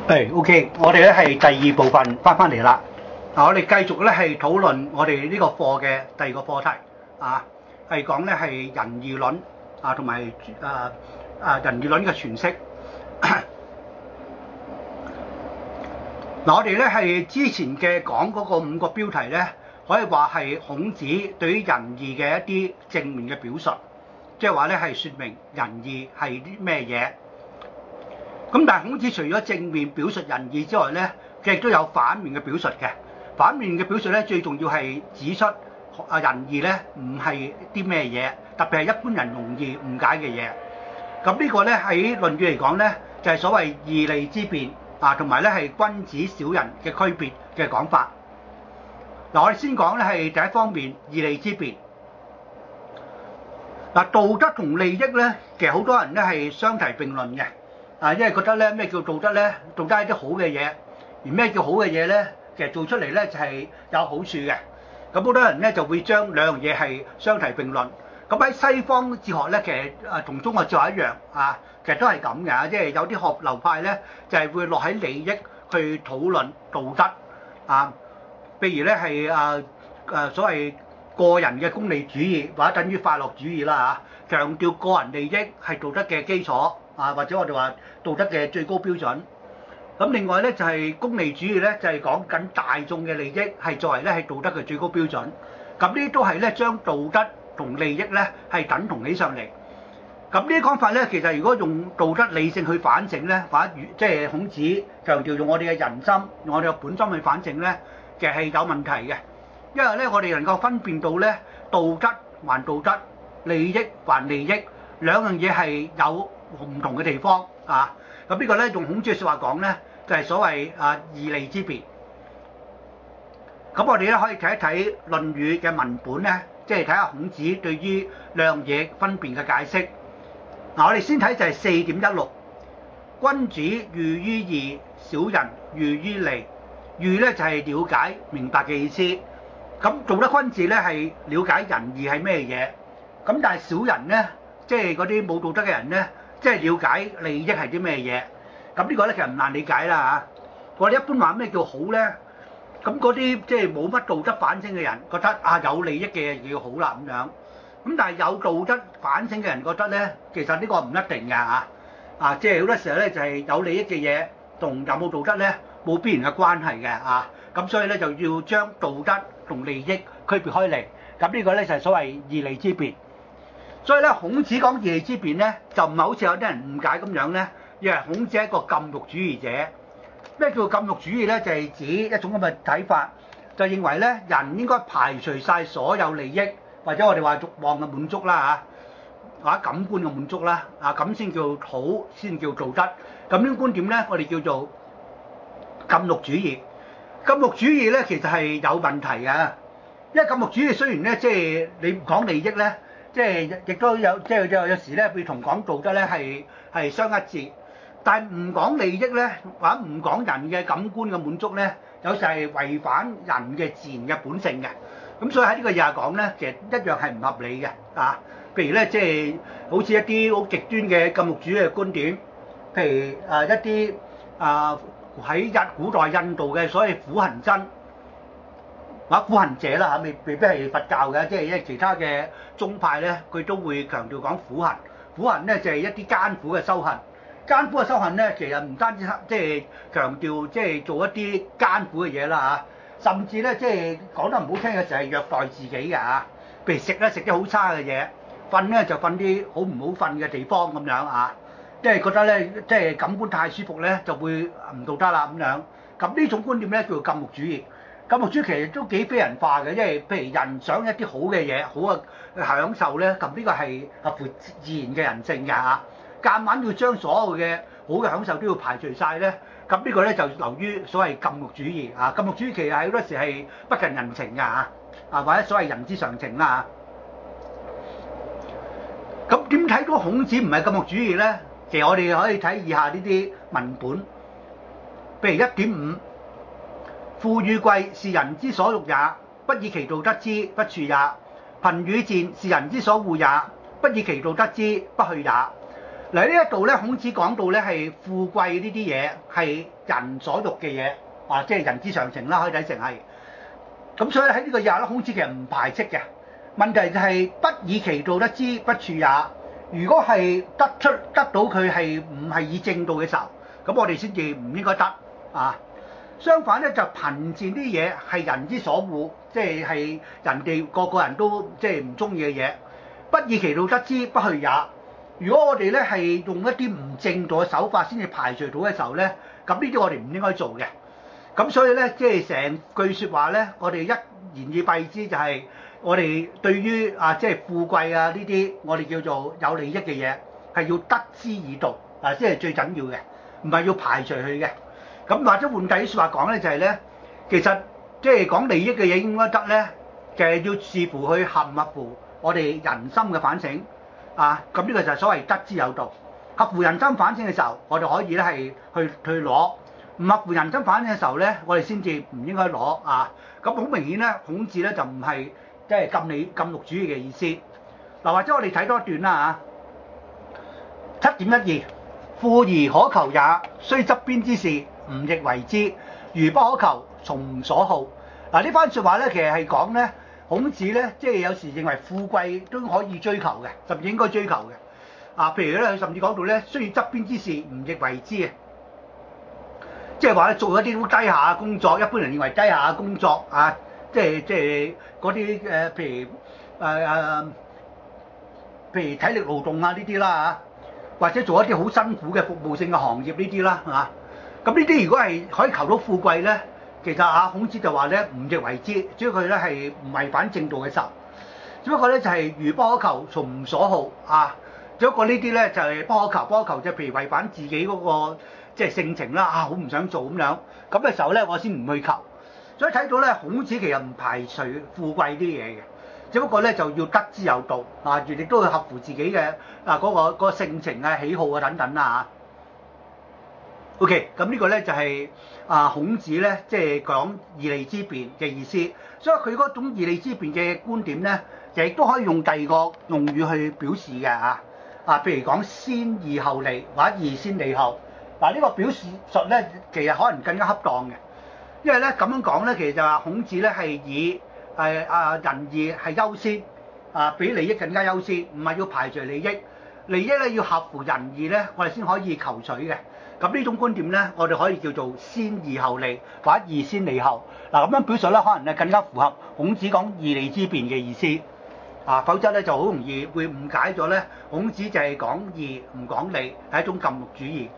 OK，我哋咧係第二部分翻嚟啦。我哋繼續咧係討論我哋呢個課嘅第二個課題係講咧係仁義論同埋仁義論嘅詮釋。我哋咧係之前嘅講嗰個5個標題咧，可以話係孔子對於仁義嘅一啲正面嘅表述，即係話咧係説明仁義係啲咩嘢。咁但係孔子除咗正面表述仁義之外咧，佢亦都有反面嘅表述嘅。反面嘅表述咧，最重要係指出仁義咧唔係啲咩嘢，特別係一般人容易誤解嘅嘢。咁呢個咧喺論語嚟講咧，就係所謂義利之辯同埋咧係君子小人嘅區別嘅講法。嗱，我哋先講咧係第一方面義利之辯。嗱，道德同利益咧，其實好多人咧係相提並論嘅。因為覺得咧咩叫道德咧？道德係啲好嘅嘢，而咩叫好嘅嘢咧？其實做出嚟咧就係有好處嘅。咁好多人咧就會將兩樣嘢係相提並論。咁喺西方哲學咧，其實同中國哲學一樣其實都係咁嘅。即係有啲學流派咧就係會落喺利益去討論道德譬如咧係所謂個人嘅功利主義或者等於快樂主義啦強調個人利益係道德嘅基礎或者我哋話道德嘅最高標準。咁另外咧就係功利主義咧，就係講緊大眾嘅利益係作為咧係道德嘅最高標準。咁呢啲都係咧將道德同利益咧係等同起上嚟。咁呢啲講法咧，其實如果用道德理性去反省咧，或者即係孔子強調用我哋嘅人心、用我哋嘅本心去反省咧，其實係有問題嘅。因為咧我哋能夠分辨到咧道德還道德，利益還利益，兩樣嘢係有唔同嘅地方咁呢個咧用孔子嘅説話講咧，就係所謂義利之辯。咁我哋咧可以睇一睇《論語》嘅文本咧，即係睇下孔子對於兩樣嘢分別嘅解釋。我哋先睇就係4.16，君子喻於義，小人喻於利。喻咧就係了解明白嘅意思。咁道德君子咧係了解仁義係咩嘢。咁但係小人咧，即係嗰啲冇道德嘅人咧，即係了解利益係啲咩嘢。咁呢個咧其實唔難理解啦我哋一般話咩叫好咧？咁嗰啲即係冇乜道德反省嘅人覺得有利益嘅嘢叫好啦咁樣。咁但係有道德反省嘅人覺得咧，其實呢個唔一定㗎即係好多時候咧就係有利益嘅嘢同有冇道德咧冇必然嘅關係嘅咁所以咧就要將道德同利益區別開嚟。咁呢個咧就係所謂義利之辯。所以咧孔子講義利之辯咧，就唔係好似有啲人誤解咁樣咧，以為孔子係一個禁欲主義者。咩叫禁欲主義咧？就係指一種咁嘅睇法，就認為咧人應該排除晒所有利益，或者我哋話慾望嘅滿足啦或者感官嘅滿足啦咁先叫好，先叫道德。咁呢個觀點咧，我哋叫做禁欲主義。禁欲主義咧其實係有問題嘅，因為禁欲主義雖然咧即係你唔講利益咧，即係亦都有即係有時咧會同講道德咧係相一致。但係唔講利益咧，或者唔講人嘅感官嘅滿足咧，有時係違反人嘅自然嘅本性嘅。咁所以喺呢個嘢講咧，其實一樣係唔合理嘅譬如咧，即係好似一啲好極端嘅禁欲主義嘅觀點，譬如一啲喺古代印度嘅所謂苦行僧或者苦行者啦未必係佛教嘅，即係因為其他嘅宗派咧，佢都會強調講苦行。苦行咧就係一啲艱苦嘅修行。艱苦嘅修行咧，其實唔單止即係強調即係做一啲艱苦嘅嘢啦甚至咧即係講得唔好聽嘅就係虐待自己嘅譬如食咧食啲好差嘅嘢，瞓咧就瞓啲好唔好瞓嘅地方咁樣即係覺得咧即係感官太舒服咧就會唔道德啦咁樣。咁呢種觀點咧叫做禁欲主義。禁欲主義其實都幾非人化嘅，因為譬如人想一啲好嘅嘢，好嘅享受咧，咁呢個係合乎自然嘅人性嘅夾硬要將所有嘅好嘅享受都要排除晒咧，咁呢個咧就流於所謂禁欲主義禁欲主義其實係好多時係不近人情嘅或者所謂人之常情啦咁點睇到孔子唔係禁欲主義咧？其實我哋可以睇以下呢啲文本，譬如1.5，富與貴是人之所欲也，不以其道得之，不處也；貧與賤是人之所惡也，不以其道得之，不去也。 嗱呢一度咧，孔子講到咧係富貴呢啲嘢係人所欲嘅嘢，即係人之常情啦，可以睇成係。咁所以喺呢個嘢咧，孔子其實唔排斥嘅。問題就係不以其道得之，不處也。如果係得到佢係唔係以正道嘅時候，咁我哋先至唔應該得啊。相反咧，就貧賤啲嘢係人之所惡，即係人哋個人都即係唔中意嘅嘢。不以其道得之，不去也。如果我哋咧係用一啲唔正道嘅手法先至排除到嘅時候咧，咁呢啲我哋唔應該做嘅。咁所以咧，即係成句説話咧，我哋一言以蔽之就係我哋對於即係富貴呢啲，我哋叫做有利益嘅嘢，係要得之以道即係最緊要嘅，唔係要排除佢嘅。咁或者換第啲説話講咧，就係咧，其實即係講利益嘅嘢應該得咧，就係要視乎佢合唔合乎我哋人心嘅反省咁呢個就係所謂得之有道。合乎人心反省嘅時候，我哋可以咧係去攞；唔合乎人心反省嘅時候咧，我哋先至唔應該攞咁好明顯咧，孔子咧就唔係即係禁欲主義嘅意思。嗱，或者我哋睇多一段啦 7.12 富而可求也，雖側邊之事，吾亦為之。如不可求，從吾所好。呢番説話咧，其實係講咧，孔子咧即係有時認為富貴都可以追求嘅，甚至應該追求嘅。譬如咧，佢甚至講到咧，雖然側邊之事，吾亦為之啊。即係話咧，做一啲好低下嘅工作，一般人認為低下嘅工作即係嗰啲譬如體力勞動呢啲啦或者做一啲好辛苦嘅服務性嘅行業呢啲啦咁呢啲如果係可以求到富貴咧，其實孔子就話咧，吾亦為之，只要佢咧係唔違反正道嘅時候，只不過咧就係如不可求，從吾所好只不過呢啲咧就係不可求，不可求即係譬如違反自己嗰個即係性情啦好唔想做咁樣，咁嘅時候咧我先唔去求。所以睇到咧，孔子其實唔排除富貴啲嘢嘅，只不過咧就要得之有道亦都要合乎自己嘅嗰個性情喜好等等啦OK，咁呢個咧就係孔子咧即係講義利之辯嘅意思。所以佢嗰種義利之辯嘅觀點咧，亦都可以用第二個用語去表示嘅譬如講先義後利或者義先利後。呢個表示術咧，其實可能更加恰當嘅，因為咧咁樣講咧，其實就話孔子咧係以仁義係優先比利益更加優先，唔係要排除利益。利益咧要合乎仁義咧，我哋先可以求取嘅。咁呢種觀點咧，我哋可以叫做先義後利或者義先利後。咁樣表述咧，可能咧更加符合孔子講義利之辯嘅意思否則咧就好容易會誤解咗咧，孔子就係講義唔講利，係一種禁欲主義。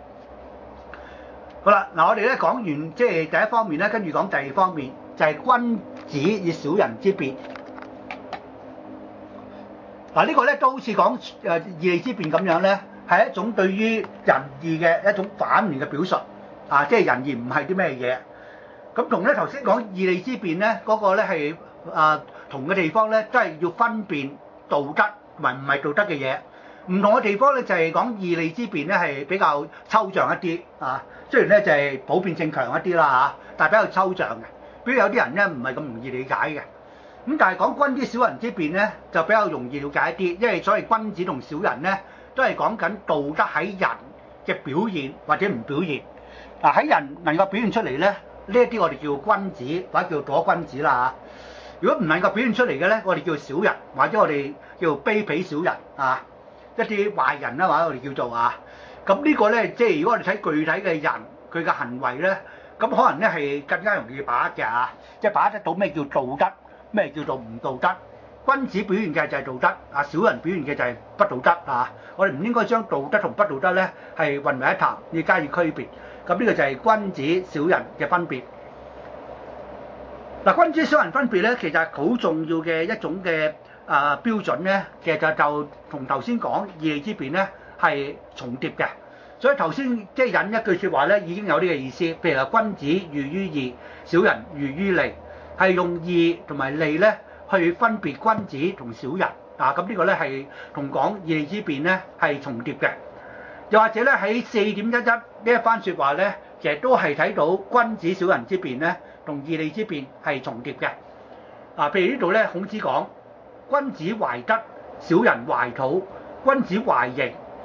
好啦，我哋咧講完即係第一方面咧，跟住講第二方面，就係君子以小人之辯。呢個咧都好似講義利之辯咁樣咧，係一種對於仁義嘅一種反面嘅表述即係仁義唔係啲咩嘢。咁同咧頭先講義利之辯咧，嗰個咧係同嘅地方咧，都係要分辨道德同埋唔係道德嘅嘢。唔同嘅地方咧，就係講義利之辯咧係比較抽象一啲雖然咧就係普遍性強一啲啦但係比較抽象嘅，比如有啲人咧唔係咁容易理解嘅。咁但係講君子小人之辯咧，就比較容易了解一啲，因為所謂君子同小人咧，都係講緊道德喺人嘅表現或者唔表現。喺人能夠表現出嚟咧，呢一啲我哋叫君子或者叫妥君子啦如果唔能夠表現出嚟嘅咧，我哋叫小人或者我哋叫卑鄙小人一啲壞人啦，或者我哋叫做咁呢個咧，即係如果我哋睇具體嘅人佢嘅行為咧，咁可能咧係更加容易把握嘅即係把握得到咩叫道德，咩叫做唔道德。君子表現嘅就係道德小人表現嘅就係不道德我哋唔應該將道德同不道德咧係混為一談，要加以區別。咁呢個就係君子小人嘅分別。君子小人分別咧，其實係好重要嘅一種嘅標準咧，其實就同頭先講義利之辯咧係重疊嘅。所以頭先即係引一句説話咧，已經有呢個意思。譬如話君子喻於義，小人喻於利，係用義同埋利咧去分別君子同小人咁呢個咧係同講義利之辯咧係重疊嘅。又或者咧喺4.11呢一番説話咧，其實都係睇到君子小人之辯咧同義利之辯係重疊嘅。譬如呢度咧，孔子講君子懷德，小人懷土；君子懷刑，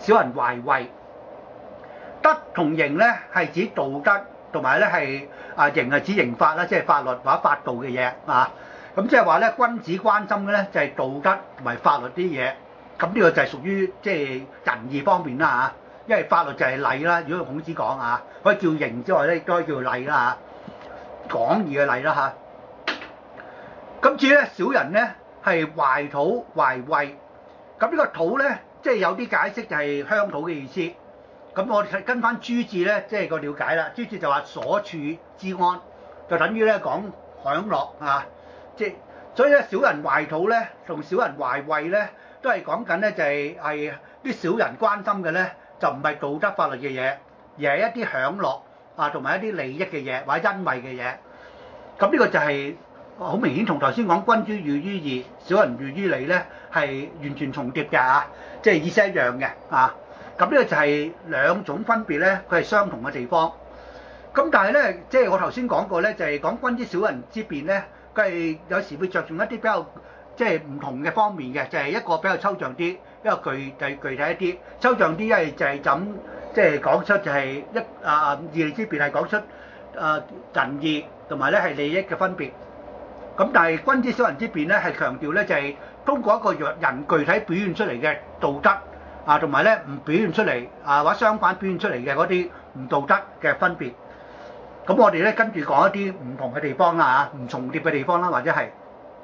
小人懷畏。德同刑咧係指道德，同埋咧係刑係指刑法啦，即係法律或者法度嘅嘢啊。咁即係話咧，君子關心嘅咧就係道德同埋法律啲嘢。咁呢個就係屬於即係仁義方面啦嚇，因為法律就係禮啦。如果用孔子講啊，可以叫刑之外咧，亦都可以叫禮啦嚇，講義嘅禮啦嚇。咁至於咧，小人咧係懷土懷畏。咁呢個土咧，即係有啲解釋就係鄉土嘅意思。咁我哋跟翻朱字咧，即係個了解啦。朱字就話所處之安，就等於咧講享樂啊。即係所以咧，小人懷土咧，同小人懷畏咧，都係講緊咧就係啲小人關心嘅咧，就唔係道德法律嘅嘢，而係一啲享樂啊，同埋一啲利益嘅嘢或者恩惠嘅嘢。咁呢個就係好明顯，同頭先講君子喻於義，小人喻於利咧，係完全重疊嘅啊，即係意思一樣嘅啊。咁呢個就係兩種分別咧，佢係相同嘅地方。咁但係咧，即係我頭先講過咧，就係講君子小人之辯咧，佢係有時會着重一啲比較即係唔同嘅方面嘅，就係一個比較抽象啲，一個具體一啲。抽象啲，因為就係咁即係講出就係義利之辯係講出仁義同埋咧係利益嘅分別。咁但係君子小人之辯咧係強調咧就係通過一個人具體表現出嚟嘅道德啊，同埋咧唔表現出嚟啊，或者相反表現出嚟嘅嗰啲唔道德嘅分別。咁我哋咧跟住講一啲唔同嘅地方啦嚇，唔重疊嘅地方啦，或者係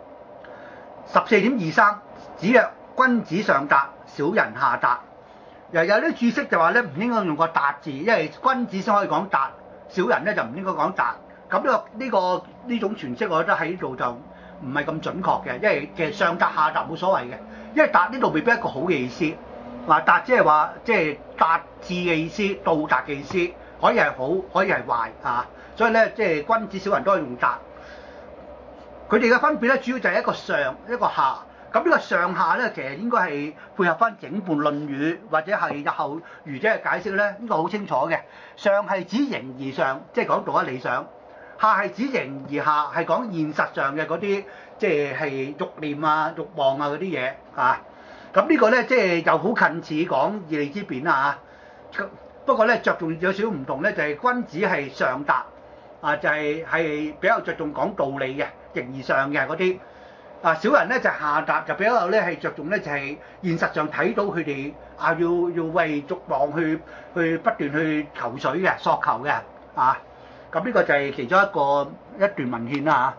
14.23，子曰：君子上達，小人下達。又有啲注釋就話咧唔應該用個達字，因為君子先可以講達，小人咧就唔應該講達。咁呢種詮釋，我覺得喺呢度就唔係咁準確嘅，因為其實上達下達冇所謂嘅，因為達呢度未必一個好嘅意思。話達即係話即係達志嘅意思，到達嘅意思，可以係好，可以係壞啊。所以咧，即係君子小人都可以用達。佢哋嘅分別咧，主要就係一個上一個下。咁呢個上下咧，其實應該係配合翻整本《論語》或者係日後儒者嘅解釋咧，呢個好清楚嘅。上係指形而上，即係講道德理想；下係指形而下，係講現實上嘅嗰啲，即係慾念啊、慾望啊嗰啲嘢啊。咁呢個咧，即係又好近似講義利之辯啦嚇。不過咧，着重有少少唔同咧，就係君子係上達啊，就係比較着重講道理嘅，形而上嘅嗰啲。啊，小人咧就下達，就比較咧係着重咧就係現實上睇到佢哋啊，要為慾望去不斷去求取嘅、索求嘅啊。咁呢個就係其中一段文獻啦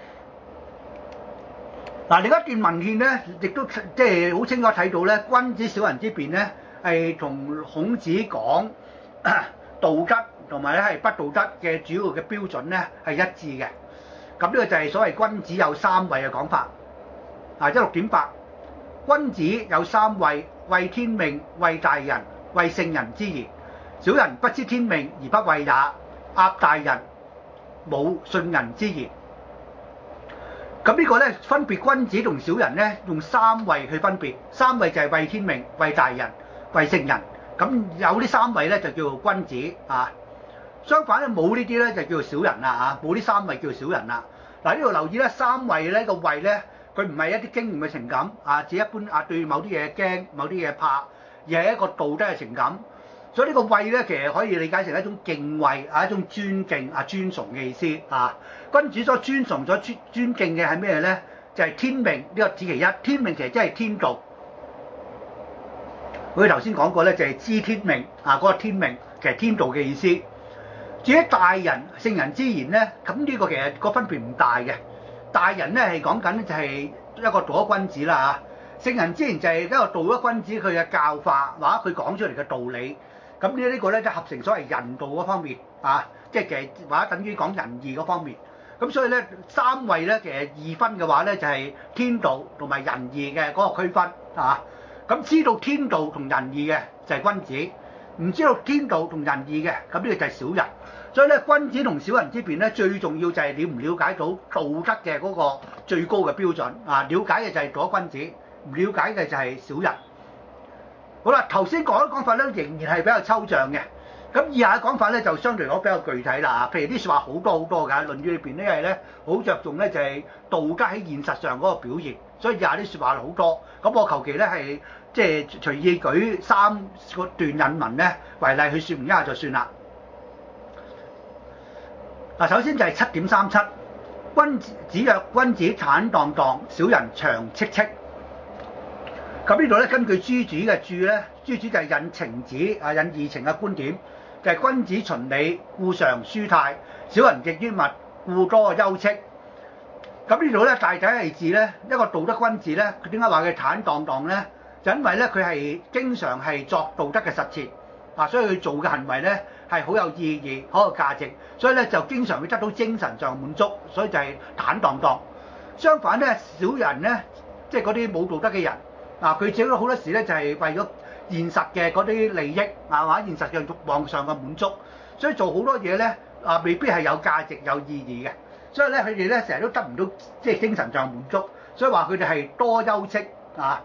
嚇。嗱，另一段文獻咧，亦都即係好清楚睇到咧，君子小人之辯咧係同孔子講道德同埋咧係不道德嘅主要嘅標準咧係一致嘅。咁呢個就係所謂君子有三畏嘅講法。16.8，君子有三畏：畏天命、畏大人、畏聖人之言。小人不知天命而不畏也，鴨大人，冇信人之言。咁呢個咧分別君子同小人咧用三畏去分別。三畏就係畏天命、畏大人、畏聖人。咁有呢三畏咧就叫做君子啊。相反咧冇呢啲咧就叫做小人啦嚇，冇呢三畏叫做小人啦。嗱，呢度留意咧，三畏咧個畏咧，佢唔係一啲經驗嘅情感啊，只一般啊對某啲嘢驚、某啲嘢怕，而係一個道德嘅情感。所以呢個畏咧其實可以理解成一種敬畏啊，一種尊敬啊、尊崇嘅意思啊。君子所尊崇、所尊敬嘅係咩咧？就係天命，呢個指其一。天命其實即係天道。佢頭先講過咧，就係知天命啊，嗰個天命其實天道嘅意思。至於大人、聖人之言咧，咁呢個其實個分別唔大嘅。大人咧係講緊就係一個道德君子啦嚇，聖人之言就係一個道德君子佢嘅教化或者佢講出嚟嘅道理。咁呢個咧就合成所謂人道嗰方面啊，即係其實或者等於講仁義嗰方面。咁所以咧三畏咧其實二分嘅話咧就係天道同埋仁義嘅嗰個區分啊。咁知道天道同仁義嘅就係君子，唔知道天道同仁義嘅咁呢個就係小人。所以咧，君子同小人之辯咧，最重要就係了唔了解到道德嘅嗰個最高嘅標準啊！了解嘅就係道德君子，唔了解嘅就係小人。好啦，頭先講嘅講法咧，仍然係比較抽象嘅。咁以下嘅講法咧，就相對嚟講比較具體啦。譬如啲説話好多㗎，《論語》裏邊咧，因為咧好着重咧就係道家喺現實上嗰個表現，所以以下啲説話好多。咁我求其咧係即係隨意舉3個段引文咧為例去説明一下就算啦。嗱，首先就係7.37，君子曰：君子坦蕩蕩，小人長戚戚。咁呢度咧根據朱子嘅注咧，朱子就係引程子引義程嘅觀點，就係、君子循理，故常舒泰；小人極於物，故多憂戚。咁呢度咧大體係指咧一個道德君子咧，佢點解話佢坦蕩蕩咧？就因為咧佢係經常係作道德嘅實踐，所以佢做嘅行為咧係好有意義、好有價值，所以咧就經常會得到精神上滿足，所以就係坦蕩蕩。相反咧，小人咧即係嗰啲冇道德嘅人，佢自己好多時咧就係為咗現實嘅嗰啲利益或者現實嘅慾望上嘅滿足，所以做好多嘢咧未必係有價值、有意義嘅。所以咧，佢哋咧成日都得唔到即係精神上滿足，所以話佢哋係多憂戚啊。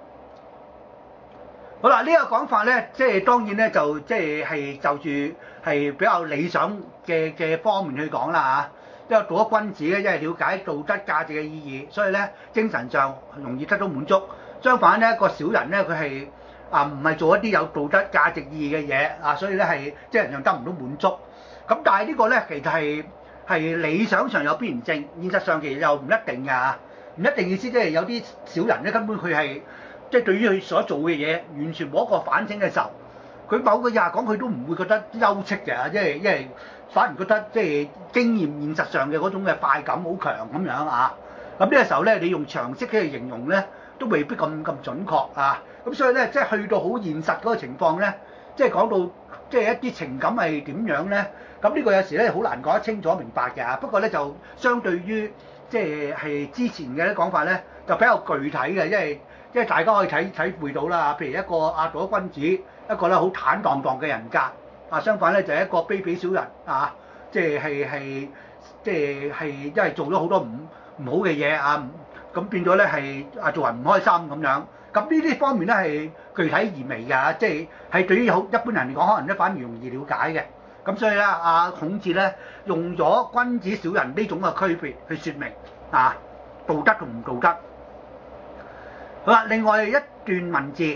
好啦，呢個講法咧，即係當然咧就即係就住係比較理想嘅方面去講啦嚇。因為道德君子咧，因為了解道德價值嘅意義，所以咧精神上容易得到滿足。相反咧，個小人咧佢係唔係做一啲有道德價值意義嘅嘢所以咧係精神上得唔到滿足。咁但係呢個咧其實係理想上有必然性，現實上其實又唔一定㗎，唔一定意思即係有啲小人咧根本佢係即係對於佢所做嘅嘢完全冇一個反省嘅時候，佢某個嘢講佢都唔會覺得憂戚嘅，因為反而覺得即係經驗現實上嘅嗰種嘅快感好強咁樣啊。咁呢個時候咧，你用長戚去形容咧都未必咁準確啊。咁所以咧即係去到好現實嗰個情況咧，即係講到即係一啲情感係點樣咧？咁呢個有時咧好難講得清楚明白嘅。不過咧就相對於即係之前嘅啲講法咧，就比較具體嘅，因為大家可以體會到啦。譬如一個道德君子，一個咧好坦蕩蕩嘅人格相反咧就係一個卑鄙小人即係因為做咗好多唔好嘅嘢咁變咗咧係做人唔開心咁樣。咁呢啲方面咧係具體而微㗎，即係對於一般人嚟講，可能咧反而容易了解嘅。咁所以咧，孔子咧用咗君子小人呢種嘅區別去説明道德同唔道德。好啦，另外一段文字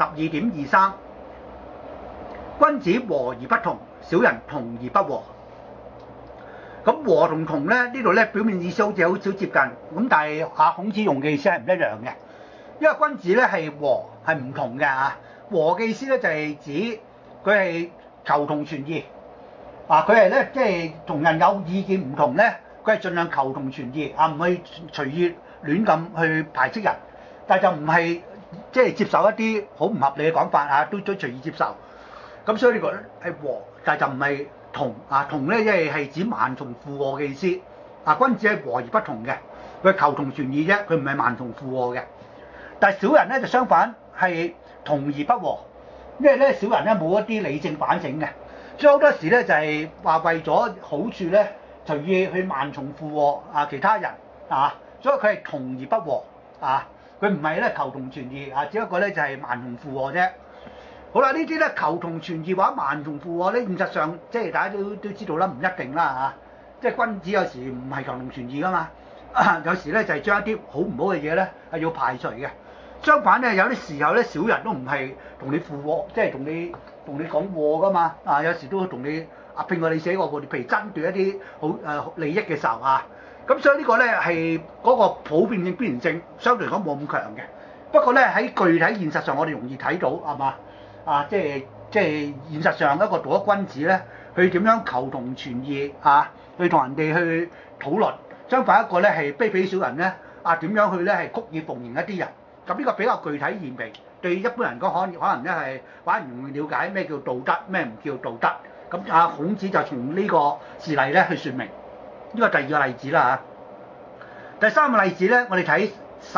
12.23，君子和而不同，小人同而不和。咁和同同咧呢度咧表面意思好似好少接近，咁但係孔子用嘅意思係唔一樣嘅。因為君子咧係和係唔同嘅和嘅意思咧就係指佢係求同存異佢係咧即係同人有意見唔同咧，佢係盡量求同存異唔去隨意亂咁去排斥人，但係就唔係即係接受一啲好唔合理嘅講法都隨意接受。咁所以呢個係和，但係就唔係同同咧，因為係指蠻同附和嘅意思君子係和而不同嘅，佢求同存異啫，佢唔係蠻同附和嘅。但係小人咧就相反係同而不和，因為咧小人咧冇一啲理性反省嘅，所以好多時咧就係話為咗好處咧隨意去蠻從附和其他人所以佢係同而不和佢唔係咧求同存異只不過咧就係蠻從附和啫。好啦，呢啲咧求同存異或者蠻從附和咧，現實上即係大家都知道啦，唔一定啦即係君子有時唔係求同存異噶嘛，有時咧就係將一啲好唔好嘅嘢咧係要排除嘅。相反咧，有啲時候咧，小人都唔係同你附和，即係同你講和噶嘛有時都會同你拼過你死過活，譬如爭奪一啲好利益嘅時候咁所以呢個咧係嗰個普遍性必然性相對嚟講冇咁強嘅。不過咧喺具體現實上，我哋容易睇到係嘛即係現實上一個道德君子咧，佢點樣求同存異去同人哋去討論。相反一個咧係卑鄙小人咧點樣去咧係曲意逢迎一啲人。咁呢個比較具體而微，對一般人講可能咧係反而唔容易了解咩叫道德，咩唔叫道德。咁孔子就從呢個事例咧去説明。呢個第二個例子啦第三個例子咧，我哋睇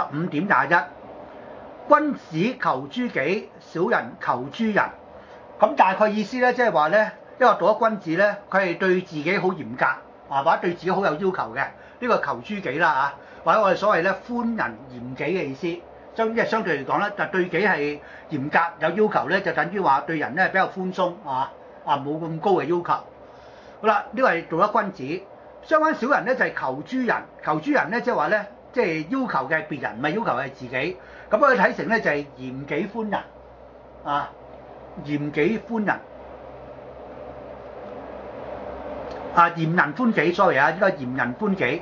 15.21，君子求諸己，小人求諸人。咁大概意思咧，即係話咧，一個道德君子咧，佢係對自己好嚴格或者對自己好有要求嘅，呢個求諸己啦或者我哋所謂咧寬仁嚴己嘅意思。即係相對嚟講咧，就對己係嚴格有要求咧，就等於話對人咧比較寬鬆冇咁高嘅要求。好啦，呢個係道德君子。相反小人咧就係求諸人，求諸人咧即係話咧即係要求嘅係別人，唔係要求係自己。咁可以睇成咧就係嚴己寬人啊，嚴己寬人啊，嚴人寬己，sorry啊，應該嚴人寬己。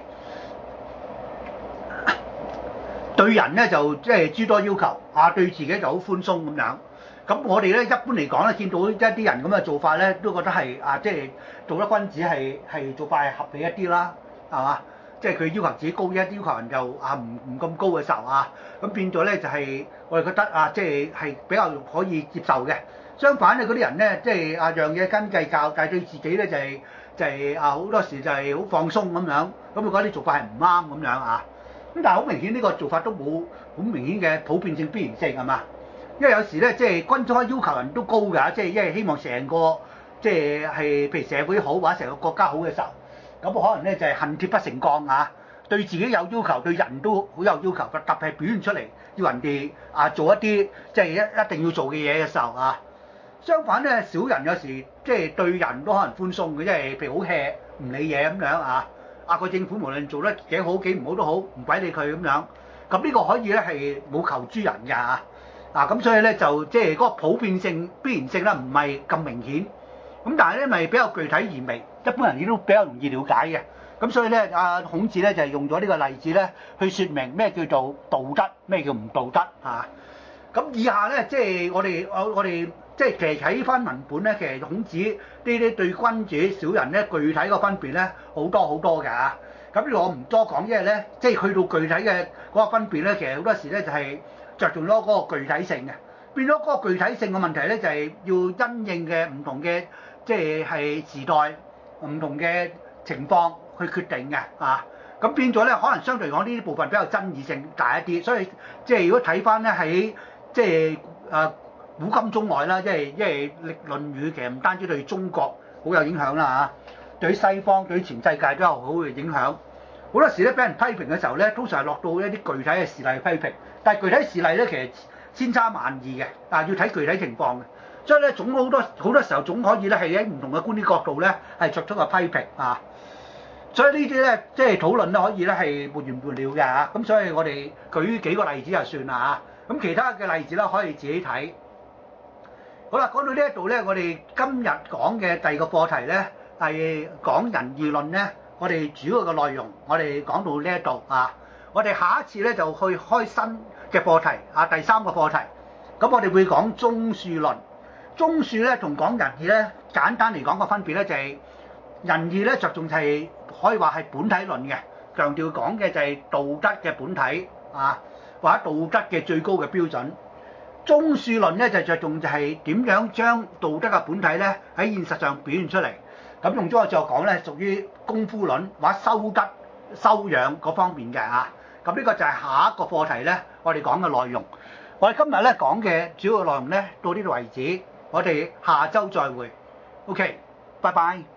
對人咧就即係諸多要求啊，對自己就好寬鬆咁樣。咁我哋咧一般嚟講咧，見到一啲人咁嘅做法咧，都覺得係啊，即係做得君子係做法係合理一啲啦，係嘛？即係佢要求自己高一啲，要求人就啊唔咁高嘅時候啊，咁變咗咧就係我哋覺得啊，即係比較可以接受嘅。相反咧，嗰啲人咧即係啊樣嘢斤計較，但係對自己咧就係啊好多時就係好放鬆咁樣，咁佢覺得啲做法係唔啱咁樣啊。咁但係好明顯呢個做法都冇好明顯嘅普遍性必然性係嘛？因為有時咧即係君子可以要求人都高㗎，即係因為希望成個即係譬如社會好或者成個國家好嘅時候，咁可能咧就係恨鐵不成鋼啊，對自己有要求，對人都好有要求，特別係表現出嚟要人哋啊做一啲即係一定要做嘅嘢嘅時候啊。相反咧，小人有時即係對人都可能寬鬆嘅，即係譬如好 hea 唔理嘢咁樣啊。啊個政府無論做得幾好幾唔好都好，唔鬼理佢咁樣。咁呢個可以咧係冇求諸人㗎啊。咁所以咧就即係嗰個普遍性必然性咧唔係咁明顯。咁但係咧咪比較具體而微，一般人亦都比較容易了解嘅。咁所以咧孔子咧就係用咗呢個例子咧去説明咩叫做道德，咩叫唔道德啊。咁以下咧即係我哋即係其實睇翻文本咧，其實孔子呢啲對君子小人咧具體個分別咧好多好多㗎。咁呢個我唔多講，因為咧即係去到具體嘅嗰個分別咧，其實好多時咧就係着重咗嗰個具體性嘅，變咗嗰個具體性嘅問題咧就係要因應嘅唔同嘅即係時代唔同嘅情況去決定嘅啊。咁變咗咧，可能相對嚟講呢啲部分比較爭議性大一啲，所以即係如果睇翻咧喺即係古今中外啦，因為《論語》其實唔單止對中國好有影響啦嚇，對於西方對於全世界都有好嘅影響。好多時咧俾人批評嘅時候咧，通常係落到一啲具體嘅事例批評，但係具體事例咧其實千差萬異嘅，要睇具體情況嘅。所以咧總好多時候總可以咧係喺唔同嘅觀點角度咧係作出個批評啊。所以呢啲咧即係討論咧可以咧係沒完沒了嘅嚇。咁所以我哋舉幾個例子就算啦嚇。咁其他嘅例子咧可以自己睇。好啦，講到呢一度咧，我哋今日講嘅第二個課題咧係講仁義論咧。我哋主要嘅內容，我哋講到呢一度啊。我哋下一次咧就去開新嘅課題啊，第三個課題。咁我哋會講忠恕論。忠恕咧同講仁義咧，簡單嚟講個分別咧就係仁義咧着重係可以話係本體論嘅，強調講嘅就係道德嘅本體啊，或者道德嘅最高嘅標準。忠恕論咧就着重就係點樣將道德嘅本體咧喺現實上表現出嚟。咁用咗我就講咧，屬於功夫論或者修德修養嗰方面嘅啊。咁呢個就係下一個課題咧，我哋講嘅內容。我哋今日咧講嘅主要內容咧到呢度為止，我哋下週再會。OK，拜拜。